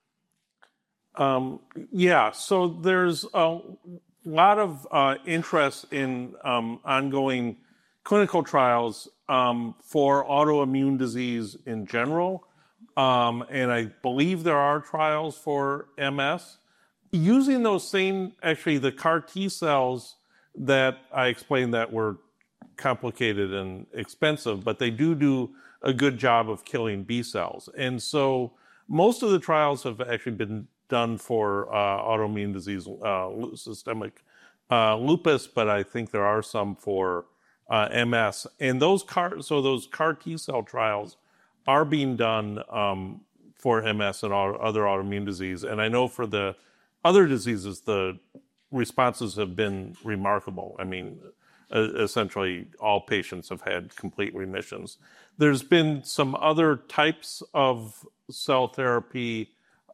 Um, yeah, so there's a lot of uh, interest in um, ongoing clinical trials um, for autoimmune disease in general. Um, and I believe there are trials for M S. Using those same, actually the CAR T cells that I explained that were complicated and expensive, but they do do a good job of killing B cells. And so most of the trials have actually been done for uh, autoimmune disease, uh, systemic uh, lupus, but I think there are some for uh, M S. And those CAR, so those CAR T cell trials are being done um, for M S and all other autoimmune disease. And I know for the other diseases, the responses have been remarkable. I mean, uh, essentially all patients have had complete remissions. There's been some other types of cell therapy,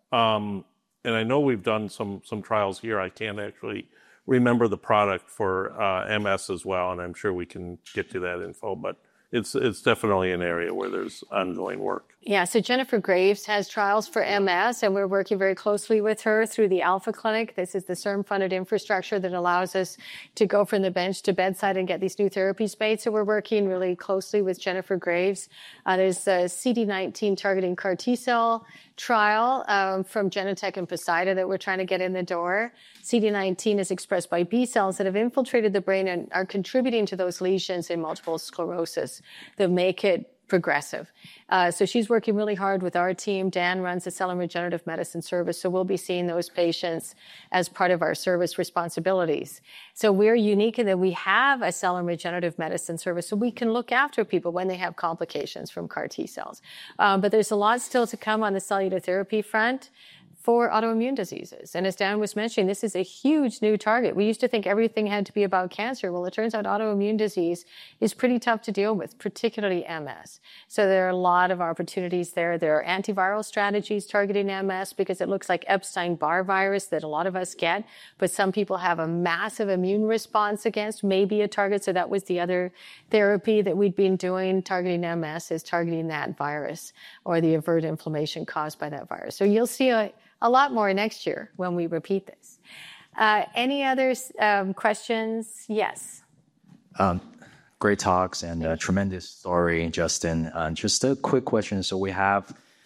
um, and I know we've done some some trials here. I can't actually remember the product for uh, M S as well, and I'm sure we can get to that info, but it's it's definitely an area where there's ongoing work. Yeah, so Jennifer Graves has trials for M S, and we're working very closely with her through the Alpha Clinic. This is the C I R M-funded infrastructure that allows us to go from the bench to bedside and get these new therapies made. So we're working really closely with Jennifer Graves. Uh, there's a C D nineteen targeting CAR T-cell trial um, from Genentech and Poseida that we're trying to get in the door. C D nineteen is expressed by B cells that have infiltrated the brain and are contributing to those lesions in multiple sclerosis that make it progressive. Uh, so she's working really hard with our team. Dan runs the Cell and Regenerative Medicine Service, so we'll be seeing those patients as part of our service responsibilities. So we're unique in that we have a Cell and Regenerative Medicine Service, so we can look after people when they have complications from CAR T cells. Um, but there's a lot still to come on the cellular therapy front for autoimmune diseases. And as Dan was mentioning, this is a huge new target. We used to think everything had to be about cancer. Well, it turns out autoimmune disease is pretty tough to deal with, particularly M S. So there are a lot of opportunities there. There are antiviral strategies targeting M S because it looks like Epstein-Barr virus that a lot of us get, but some people have a massive immune response against, maybe a target. So that was the other therapy that we'd been doing targeting M S, is targeting that virus or the avert inflammation caused by that virus. So you'll see a A lot more next year when we repeat this. Uh, any other um, questions? Yes. Um, great talks and a tremendous story, Justin. Uh, just a quick question. So we have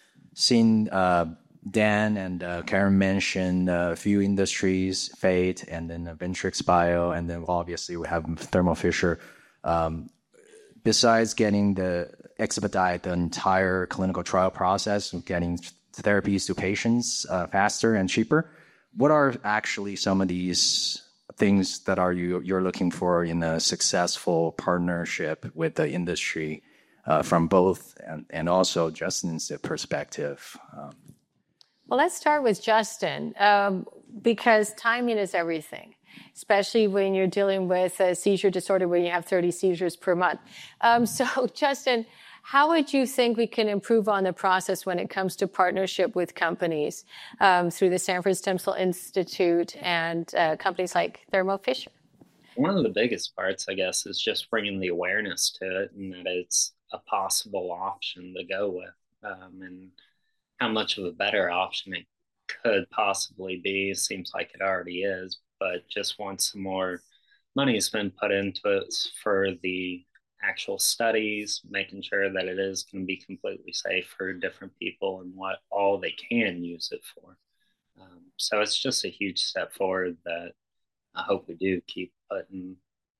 seen uh, Dan and uh, Karen mention a few industries, Fate, and then Ventrix Bio, and then obviously we have Thermo Fisher. Um, besides getting the expedite the entire clinical trial process, getting therapies to patients uh, faster and cheaper, what are actually some of these things that are you you're looking for in a successful partnership with the industry uh, from both and, and also Justin's perspective. Um, Well, let's start with Justin, um, because timing is everything, especially when you're dealing with a seizure disorder where you have thirty seizures per month. Um, so, Justin, how would you think we can improve on the process when it comes to partnership with companies um, through the Sanford Stem Cell Institute and uh, companies like Thermo Fisher? One of the biggest parts, I guess, is just bringing the awareness to it and that it's a possible option to go with, um, and how much of a better option it could possibly be. Seems like it already is, but just want some more money has been put into it for the actual studies, making sure that it is going to be completely safe for different people and what all they can use it for. Um, so it's just a huge step forward that I hope we do keep putting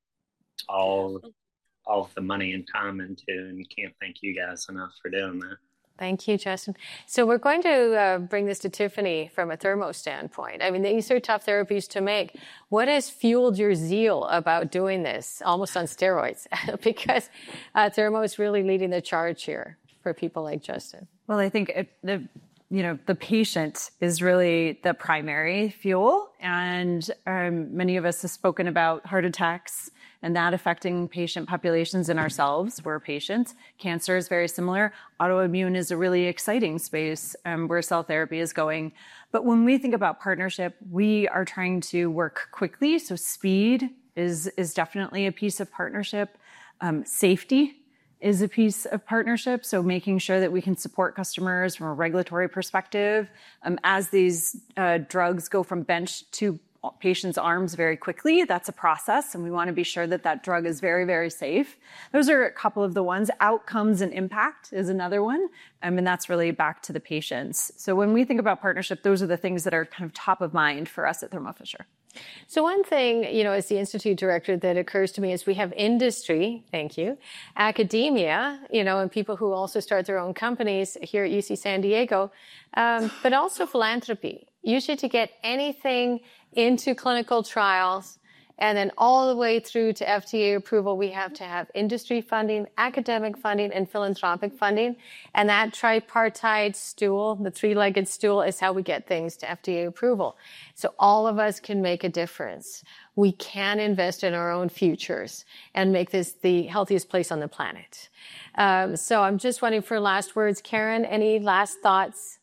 all all of the money and time into, and can't thank you guys enough for doing that. Thank you, Justin. So we're going to uh, bring this to Tiffany from a Thermo standpoint. I mean, these are tough therapies to make. What has fueled your zeal about doing this, almost on steroids? Because uh, Thermo is really leading the charge here for people like Justin. Well, I think it, the you know the patient is really the primary fuel, and um, many of us have spoken about heart attacks and that affecting patient populations and ourselves. We're patients. Cancer is very similar. Autoimmune is a really exciting space um, where cell therapy is going. But when we think about partnership, we are trying to work quickly. So speed is, is definitely a piece of partnership. Um, safety is a piece of partnership. So making sure that we can support customers from a regulatory perspective um, as these uh, drugs go from bench to patients' arms very quickly. That's a process, and we want to be sure that that drug is very, very safe. Those are a couple of the ones. Outcomes and impact is another one, um, and that's really back to the patients. So when we think about partnership, those are the things that are kind of top of mind for us at Thermo Fisher. So one thing, you know, as the Institute director that occurs to me is we have industry, thank you, academia, you know, and people who also start their own companies here at U C San Diego, um, but also philanthropy. Usually to get anything into clinical trials and then all the way through to F D A approval, we have to have industry funding, academic funding, and philanthropic funding. And that tripartite stool, the three-legged stool, is how we get things to F D A approval. So all of us can make a difference. We can invest in our own futures and make this the healthiest place on the planet. Um, so I'm just wondering for last words. Karen, any last thoughts?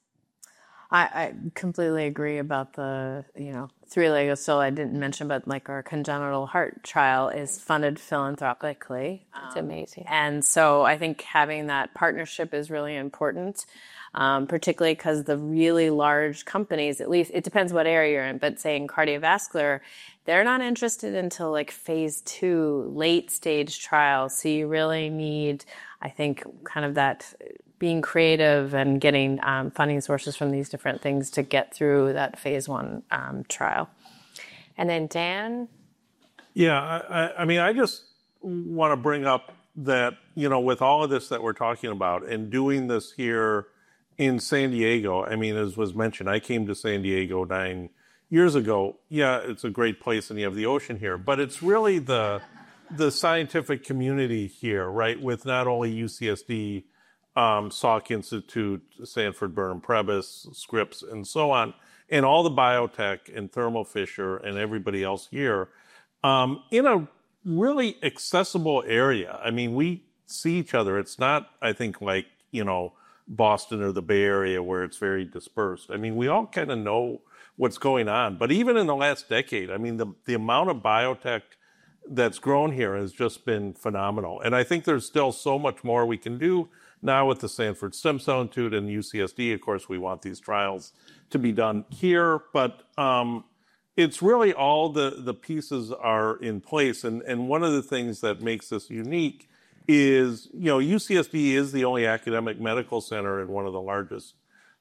I, I completely agree about the, you know, three-legged stool I didn't mention, but like our congenital heart trial is funded philanthropically. It's um, amazing. And so I think having that partnership is really important, um, particularly because the really large companies, at least it depends what area you're in, but say in cardiovascular, they're not interested until like phase two, late stage trials. So you really need, I think, kind of that being creative and getting um, funding sources from these different things to get through that phase one um, trial. And then Dan? Yeah, I, I mean, I just want to bring up that, you know, with all of this that we're talking about and doing this here in San Diego, I mean, as was mentioned, I came to San Diego nine years ago. Yeah, it's a great place and you have the ocean here, but it's really the the scientific community here, right, with not only U C S D, Um, Salk Institute, Sanford Burnham Prebys, Scripps, and so on, and all the biotech and Thermo Fisher and everybody else here um, in a really accessible area. I mean, we see each other. It's not, I think, like, you know, Boston or the Bay Area where it's very dispersed. I mean, we all kind of know what's going on. But even in the last decade, I mean, the, the amount of biotech that's grown here has just been phenomenal. And I think there's still so much more we can do now with the Sanford Stem Cell Institute and U C S D. Of course, we want these trials to be done here, but um, it's really all the, the pieces are in place. And, and one of the things that makes this unique is, you know, U C S D is the only academic medical center in one of the largest,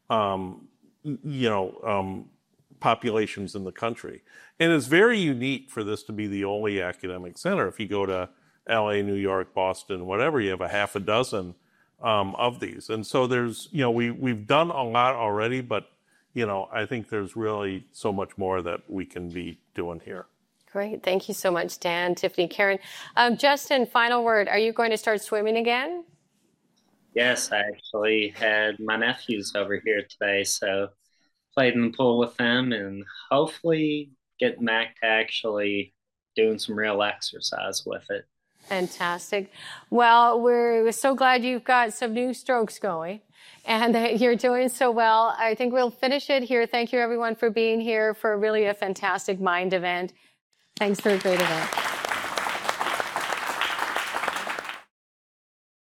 um, you know, um, populations in the country. And it's very unique for this to be the only academic center. If you go to L A, New York, Boston, whatever, you have a half a dozen um, of these. And so there's, you know, we, we've done a lot already, but, you know, I think there's really so much more that we can be doing here. Great. Thank you so much, Dan, Tiffany, Karen. Um, Justin, final word. Are you going to start swimming again? Yes, I actually had my nephews over here today, so played in the pool with them and hopefully get Mac to actually doing some real exercise with it. Fantastic. Well, we're, we're so glad you've got some new strokes going and that you're doing so well. I think we'll finish it here. Thank you, everyone, for being here for really a fantastic Mind event. Thanks for a great event.